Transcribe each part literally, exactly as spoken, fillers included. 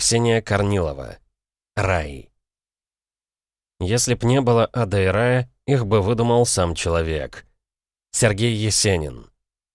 Ксения Корнилова. Рай. Если б не было ада и рая, их бы выдумал сам человек. Сергей Есенин.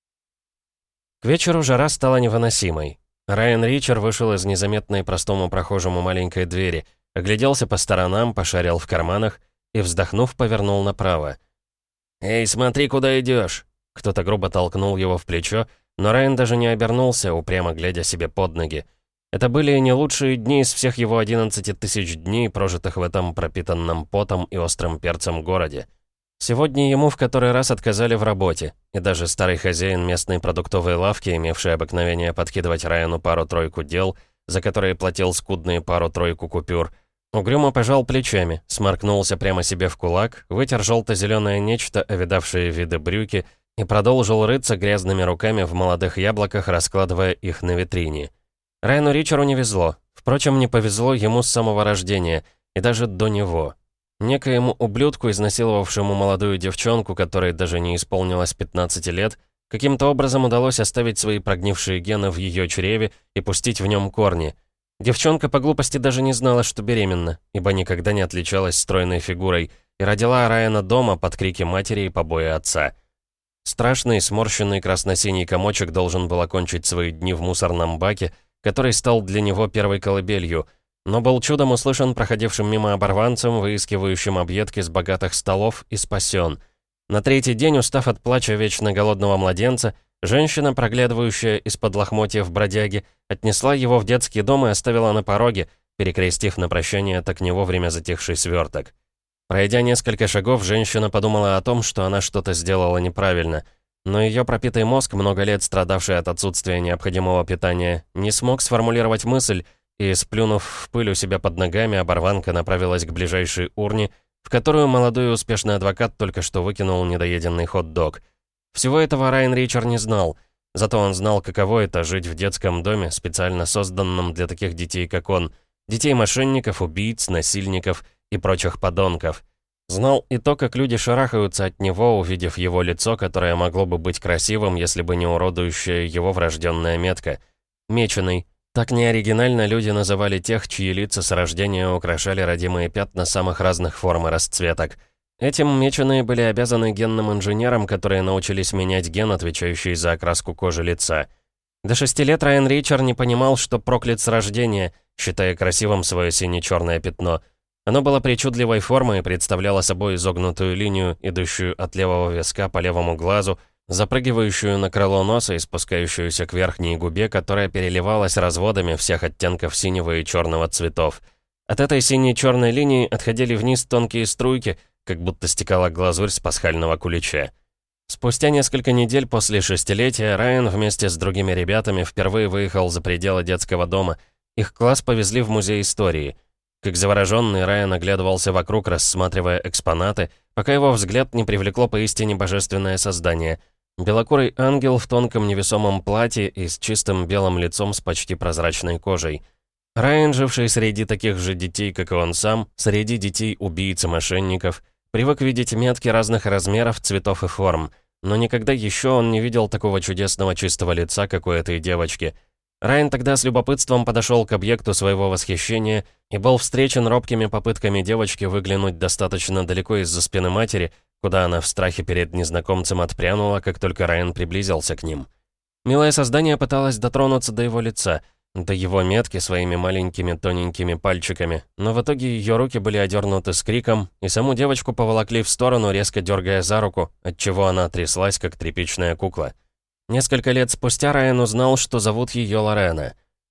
К вечеру жара стала невыносимой. Райан Ричер вышел из незаметной простому прохожему маленькой двери, огляделся по сторонам, пошарил в карманах и, вздохнув, повернул направо. «Эй, смотри, куда идешь!» Кто-то грубо толкнул его в плечо, но Райан даже не обернулся, упрямо глядя себе под ноги. Это были не лучшие дни из всех его одиннадцати тысяч дней, прожитых в этом пропитанном потом и острым перцем городе. Сегодня ему в который раз отказали в работе, и даже старый хозяин местной продуктовой лавки, имевший обыкновение подкидывать Райану пару-тройку дел, за которые платил скудные пару-тройку купюр, угрюмо пожал плечами, сморкнулся прямо себе в кулак, вытер желто-зеленое нечто, овидавшее виды брюки, и продолжил рыться грязными руками в молодых яблоках, раскладывая их на витрине. Райану Ричеру не везло. Впрочем, не повезло ему с самого рождения, и даже до него. Некоему ублюдку, изнасиловавшему молодую девчонку, которой даже не исполнилось пятнадцати лет, каким-то образом удалось оставить свои прогнившие гены в ее чреве и пустить в нем корни. Девчонка по глупости даже не знала, что беременна, ибо никогда не отличалась стройной фигурой, и родила Райана дома под крики матери и побои отца. Страшный, сморщенный красно-синий комочек должен был окончить свои дни в мусорном баке, который стал для него первой колыбелью, но был чудом услышан проходившим мимо оборванцем, выискивающим объедки с богатых столов, и спасен. На третий день, устав от плача вечно голодного младенца, женщина, проглядывающая из-под лохмотьев бродяги, отнесла его в детский дом и оставила на пороге, перекрестив на прощание так не вовремя затихший сверток. Пройдя несколько шагов, женщина подумала о том, что она что-то сделала неправильно, но ее пропитый мозг, много лет страдавший от отсутствия необходимого питания, не смог сформулировать мысль, и, сплюнув в пыль у себя под ногами, оборванка направилась к ближайшей урне, в которую молодой и успешный адвокат только что выкинул недоеденный хот-дог. Всего этого Райан Ричер не знал, зато он знал, каково это — жить в детском доме, специально созданном для таких детей, как он, детей мошенников, убийц, насильников и прочих подонков. Знал и то, как люди шарахаются от него, увидев его лицо, которое могло бы быть красивым, если бы не уродующая его врожденная метка. Меченый. Так неоригинально люди называли тех, чьи лица с рождения украшали родимые пятна самых разных форм и расцветок. Этим меченые были обязаны генным инженерам, которые научились менять ген, отвечающий за окраску кожи лица. До шести лет Райан Ричер не понимал, что проклят с рождения, считая красивым свое сине-черное пятно. Оно было причудливой формы и представляло собой изогнутую линию, идущую от левого виска по левому глазу, запрыгивающую на крыло носа и спускающуюся к верхней губе, которая переливалась разводами всех оттенков синего и черного цветов. От этой синей-черной линии отходили вниз тонкие струйки, как будто стекала глазурь с пасхального кулича. Спустя несколько недель после шестилетия Райан вместе с другими ребятами впервые выехал за пределы детского дома. Их класс повезли в музей истории. Как завороженный, Райан оглядывался вокруг, рассматривая экспонаты, пока его взгляд не привлекло поистине божественное создание. Белокурый ангел в тонком невесомом платье и с чистым белым лицом с почти прозрачной кожей. Райан, живший среди таких же детей, как и он сам, среди детей убийц и мошенников, привык видеть метки разных размеров, цветов и форм, но никогда еще он не видел такого чудесного чистого лица, как у этой девочки. Райан тогда с любопытством подошел к объекту своего восхищения и был встречен робкими попытками девочки выглянуть достаточно далеко из-за спины матери, куда она в страхе перед незнакомцем отпрянула, как только Райан приблизился к ним. Милое создание пыталось дотронуться до его лица, до его метки своими маленькими тоненькими пальчиками, но в итоге ее руки были одернуты с криком, и саму девочку поволокли в сторону, резко дергая за руку, отчего она тряслась, как тряпичная кукла. Несколько лет спустя Райан узнал, что зовут ее Лорена.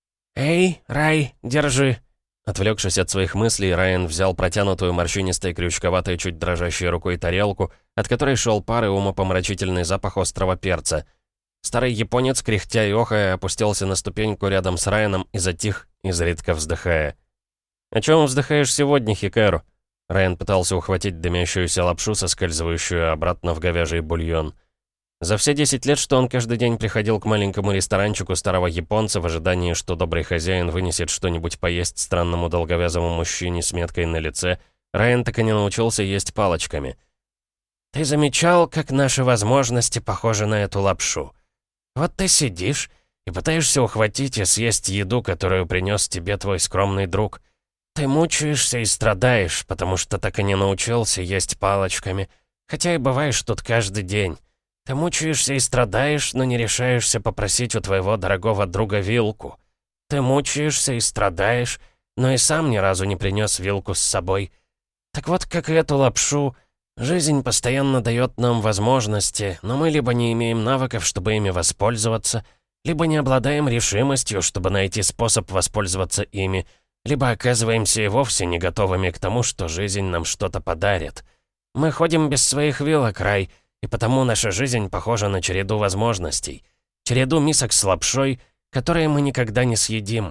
«Эй, Рай, держи!» Отвлекшись от своих мыслей, Райан взял протянутую морщинистой крючковатой чуть дрожащей рукой тарелку, от которой шел пар и умопомрачительный запах острого перца. Старый японец, кряхтя и охая, опустился на ступеньку рядом с Райаном и затих, изредка вздыхая. «О чем вздыхаешь сегодня, Хикару?» Райан пытался ухватить дымящуюся лапшу, соскальзывающую обратно в говяжий бульон. За все десять лет, что он каждый день приходил к маленькому ресторанчику старого японца в ожидании, что добрый хозяин вынесет что-нибудь поесть странному долговязому мужчине с меткой на лице, Райан так и не научился есть палочками. «Ты замечал, как наши возможности похожи на эту лапшу? Вот ты сидишь и пытаешься ухватить и съесть еду, которую принес тебе твой скромный друг. Ты мучаешься и страдаешь, потому что так и не научился есть палочками, хотя и бываешь тут каждый день. Ты мучаешься и страдаешь, но не решаешься попросить у твоего дорогого друга вилку. Ты мучаешься и страдаешь, но и сам ни разу не принес вилку с собой. Так вот, как и эту лапшу, жизнь постоянно дает нам возможности, но мы либо не имеем навыков, чтобы ими воспользоваться, либо не обладаем решимостью, чтобы найти способ воспользоваться ими, либо оказываемся и вовсе не готовыми к тому, что жизнь нам что-то подарит. Мы ходим без своих вилок, Рай, и потому наша жизнь похожа на череду возможностей. Череду мисок с лапшой, которые мы никогда не съедим.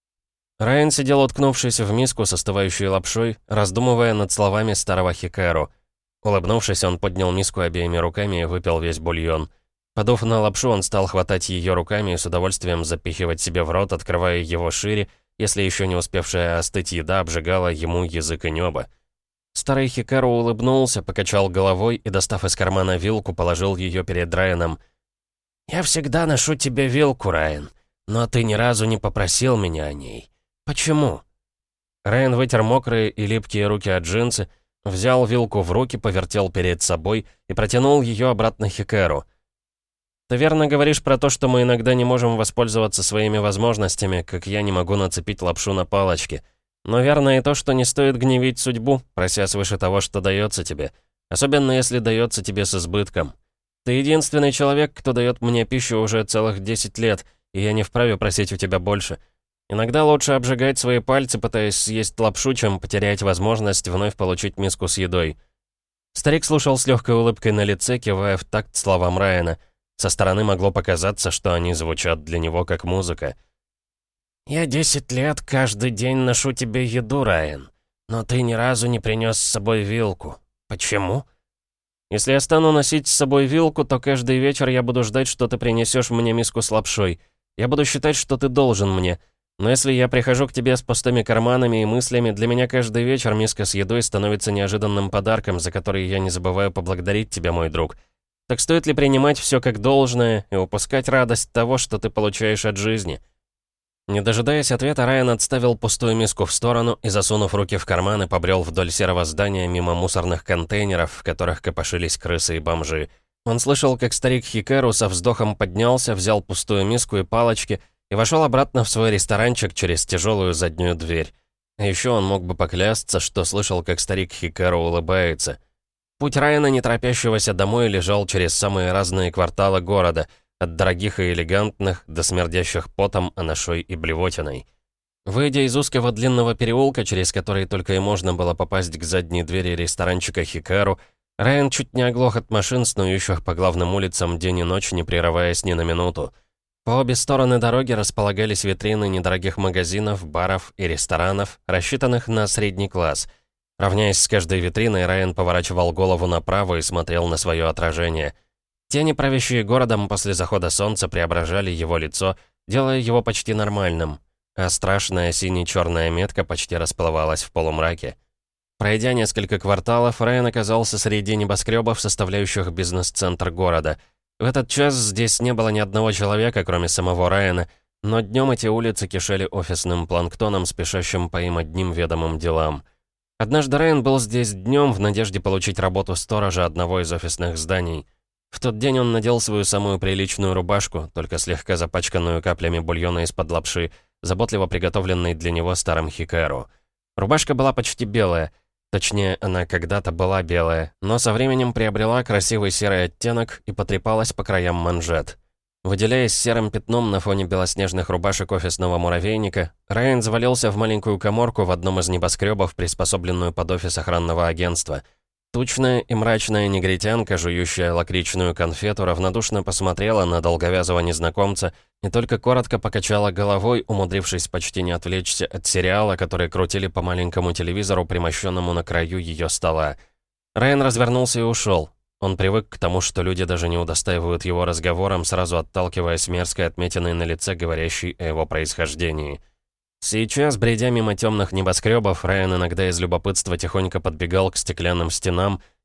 Райан сидел, уткнувшись в миску с остывающей лапшой, раздумывая над словами старого Хикару. Улыбнувшись, он поднял миску обеими руками и выпил весь бульон. Подув на лапшу, он стал хватать ее руками и с удовольствием запихивать себе в рот, открывая его шире, если еще не успевшая остыть еда обжигала ему язык и небо. Старый Хикару улыбнулся, покачал головой и, достав из кармана вилку, положил ее перед Райаном. «Я всегда ношу тебе вилку, Райан, но ты ни разу не попросил меня о ней. Почему?» Райан вытер мокрые и липкие руки от джинсы, взял вилку в руки, повертел перед собой и протянул ее обратно Хикару. «Ты верно говоришь про то, что мы иногда не можем воспользоваться своими возможностями, как я не могу нацепить лапшу на палочке. Но верно и то, что не стоит гневить судьбу, прося свыше того, что дается тебе. Особенно если дается тебе с избытком. Ты единственный человек, кто дает мне пищу уже целых десять лет, и я не вправе просить у тебя больше. Иногда лучше обжигать свои пальцы, пытаясь съесть лапшу, чем потерять возможность вновь получить миску с едой». Старик слушал с легкой улыбкой на лице, кивая в такт словам Райана. Со стороны могло показаться, что они звучат для него как музыка. «Я десять лет каждый день ношу тебе еду, Райан, но ты ни разу не принес с собой вилку. Почему?» «Если я стану носить с собой вилку, то каждый вечер я буду ждать, что ты принесешь мне миску с лапшой. Я буду считать, что ты должен мне. Но если я прихожу к тебе с пустыми карманами и мыслями, для меня каждый вечер миска с едой становится неожиданным подарком, за который я не забываю поблагодарить тебя, мой друг. Так стоит ли принимать все как должное и упускать радость того, что ты получаешь от жизни?» Не дожидаясь ответа, Райан отставил пустую миску в сторону и, засунув руки в карманы, побрел вдоль серого здания мимо мусорных контейнеров, в которых копошились крысы и бомжи. Он слышал, как старик Хикару со вздохом поднялся, взял пустую миску и палочки и вошел обратно в свой ресторанчик через тяжелую заднюю дверь. А еще он мог бы поклясться, что слышал, как старик Хикару улыбается. Путь Райана, не торопящегося домой, лежал через самые разные кварталы города, от дорогих и элегантных до смердящих потом, анашой и блевотиной. Выйдя из узкого длинного переулка, через который только и можно было попасть к задней двери ресторанчика Хикару, Райан чуть не оглох от машин, снующих по главным улицам день и ночь, не прерываясь ни на минуту. По обе стороны дороги располагались витрины недорогих магазинов, баров и ресторанов, рассчитанных на средний класс. Равняясь с каждой витриной, Райан поворачивал голову направо и смотрел на свое отражение. Тени, правящие городом после захода солнца, преображали его лицо, делая его почти нормальным, а страшная сине-черная метка почти расплывалась в полумраке. Пройдя несколько кварталов, Райан оказался среди небоскребов, составляющих бизнес-центр города. В этот час здесь не было ни одного человека, кроме самого Райана, но днем эти улицы кишели офисным планктоном, спешащим по им одним ведомым делам. Однажды Райан был здесь днем в надежде получить работу сторожа одного из офисных зданий. В тот день он надел свою самую приличную рубашку, только слегка запачканную каплями бульона из-под лапши, заботливо приготовленной для него старым Хикару. Рубашка была почти белая, точнее, она когда-то была белая, но со временем приобрела красивый серый оттенок и потрепалась по краям манжет. Выделяясь серым пятном на фоне белоснежных рубашек офисного муравейника, Райан завалился в маленькую каморку в одном из небоскребов, приспособленную под офис охранного агентства. Тучная и мрачная негритянка, жующая лакричную конфету, равнодушно посмотрела на долговязого незнакомца и только коротко покачала головой, умудрившись почти не отвлечься от сериала, который крутили по маленькому телевизору, примощенному на краю ее стола. Райан развернулся и ушел. Он привык к тому, что люди даже не удостаивают его разговором, сразу отталкиваясь мерзкой отметиной на лице, говорящей о его происхождении. Сейчас, бредя мимо темных небоскребов, Райан иногда из любопытства тихонько подбегал к стеклянным стенам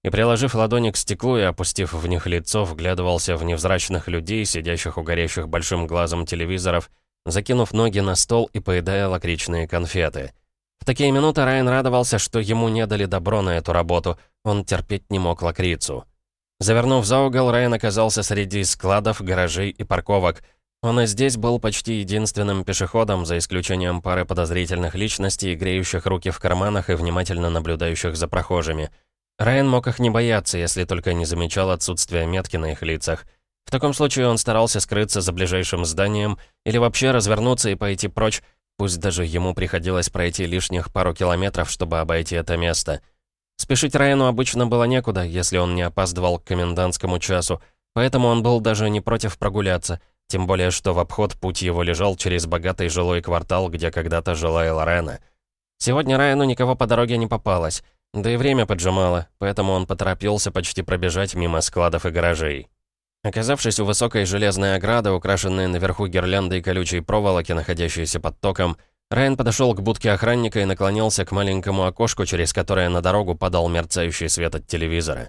и, приложив ладони к стеклу и опустив в них лицо, вглядывался в невзрачных людей, сидящих у горящих большим глазом телевизоров, закинув ноги на стол и поедая лакричные конфеты. В такие минуты Райан радовался, что ему не дали добро на эту работу, он терпеть не мог лакрицу. Завернув за угол, Райан оказался среди складов, гаражей и парковок. Он и здесь был почти единственным пешеходом, за исключением пары подозрительных личностей, греющих руки в карманах и внимательно наблюдающих за прохожими. Райан мог их не бояться, если только не замечал отсутствия метки на их лицах. В таком случае он старался скрыться за ближайшим зданием или вообще развернуться и пойти прочь, пусть даже ему приходилось пройти лишних пару километров, чтобы обойти это место. Спешить Райану обычно было некуда, если он не опаздывал к комендантскому часу, поэтому он был даже не против прогуляться, тем более что в обход путь его лежал через богатый жилой квартал, где когда-то жила Элорена. Сегодня Райану никого по дороге не попалось, да и время поджимало, поэтому он поторопился почти пробежать мимо складов и гаражей. Оказавшись у высокой железной ограды, украшенной наверху гирляндой колючей проволоки, находящейся под током, Райан подошел к будке охранника и наклонился к маленькому окошку, через которое на дорогу падал мерцающий свет от телевизора.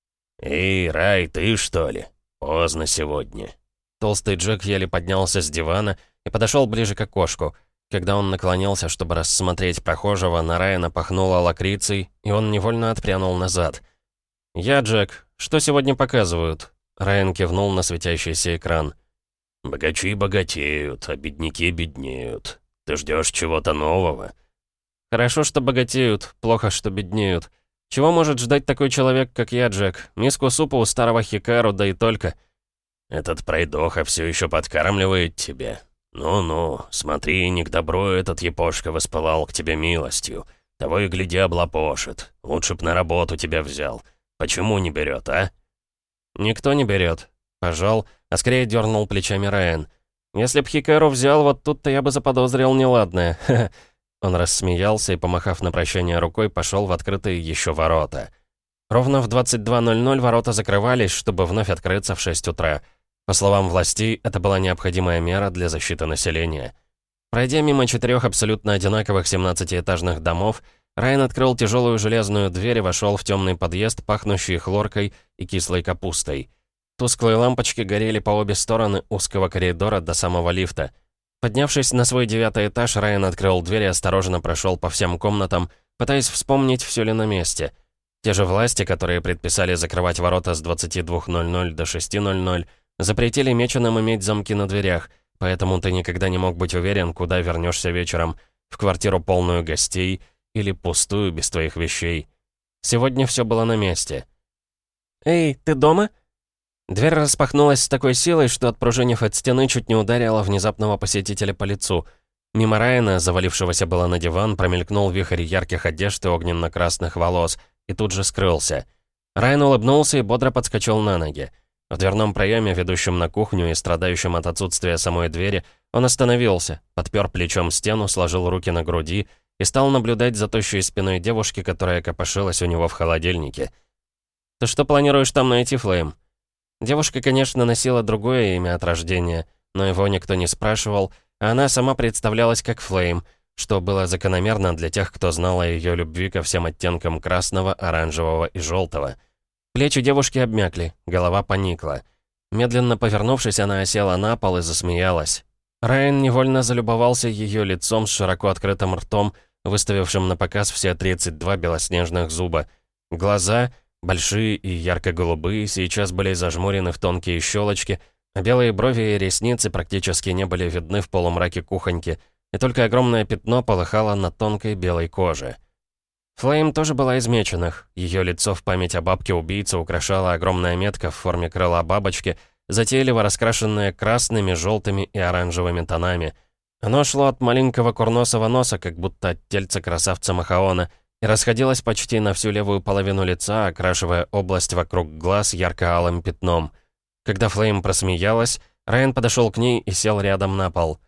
«Эй, Рай, ты что ли? Поздно сегодня». Толстый Джек еле поднялся с дивана и подошел ближе к окошку. Когда он наклонился, чтобы рассмотреть прохожего, на Райана пахнуло лакрицей, и он невольно отпрянул назад. «Я Джек. Что сегодня показывают?» Райан кивнул на светящийся экран. «Богачи богатеют, а бедняки беднеют. Ты ждешь чего-то нового?» «Хорошо, что богатеют, плохо, что беднеют. Чего может ждать такой человек, как я, Джек? Миску супа у старого Хикару, да и только». «Этот пройдоха все еще подкармливает тебя. Ну-ну, смотри, не к добру этот япошка воспылал к тебе милостью. Того и гляди облапошит. Лучше б на работу тебя взял. Почему не берет, а?» «Никто не берет», — пожал, а скорее дернул плечами Райан. «Если б Хикару взял, вот тут-то я бы заподозрил неладное». Он рассмеялся и, помахав на прощание рукой, пошел в открытые еще ворота. Ровно в двадцать два ноль ноль ворота закрывались, чтобы вновь открыться в шесть утра. По словам властей, это была необходимая мера для защиты населения. Пройдя мимо четырех абсолютно одинаковых семнадцатиэтажных домов, Райан открыл тяжелую железную дверь и вошел в темный подъезд, пахнущий хлоркой и кислой капустой. Тусклые лампочки горели по обе стороны узкого коридора до самого лифта. Поднявшись на свой девятый этаж, Райан открыл дверь и осторожно прошел по всем комнатам, пытаясь вспомнить, все ли на месте. Те же власти, которые предписали закрывать ворота с двадцати двух ноль ноль до шести ноль ноль, запретили меченым иметь замки на дверях, поэтому ты никогда не мог быть уверен, куда вернешься вечером, в квартиру полную гостей или пустую без твоих вещей. Сегодня все было на месте. «Эй, ты дома?» Дверь распахнулась с такой силой, что, отпружинив от стены, чуть не ударила внезапного посетителя по лицу. Мимо Райана, завалившегося было на диван, промелькнул вихрь ярких одежд и огненно-красных волос, и тут же скрылся. Райан улыбнулся и бодро подскочил на ноги. В дверном проеме, ведущем на кухню и страдающем от отсутствия самой двери, он остановился, подпер плечом стену, сложил руки на груди и стал наблюдать за тощей спиной девушки, которая копошилась у него в холодильнике. «Ты что планируешь там найти, Флейм?» Девушка, конечно, носила другое имя от рождения, но его никто не спрашивал, а она сама представлялась как Флейм, что было закономерно для тех, кто знал о ее любви ко всем оттенкам красного, оранжевого и желтого. Плечи девушки обмякли, голова поникла. Медленно повернувшись, она осела на пол и засмеялась. Райан невольно залюбовался ее лицом с широко открытым ртом, выставившим на показ все тридцать два белоснежных зуба. Глаза, большие и ярко-голубые, сейчас были зажмурены в тонкие щелочки, а белые брови и ресницы практически не были видны в полумраке кухоньки, и только огромное пятно полыхало на тонкой белой коже. Флейм тоже была из меченых. Ее лицо в память о бабке-убийце украшала огромная метка в форме крыла бабочки, затейливо раскрашенная красными, желтыми и оранжевыми тонами. Оно шло от маленького курносого носа, как будто от тельца красавца Махаона, и расходилось почти на всю левую половину лица, окрашивая область вокруг глаз ярко-алым пятном. Когда Флейм просмеялась, Райан подошел к ней и сел рядом на пол.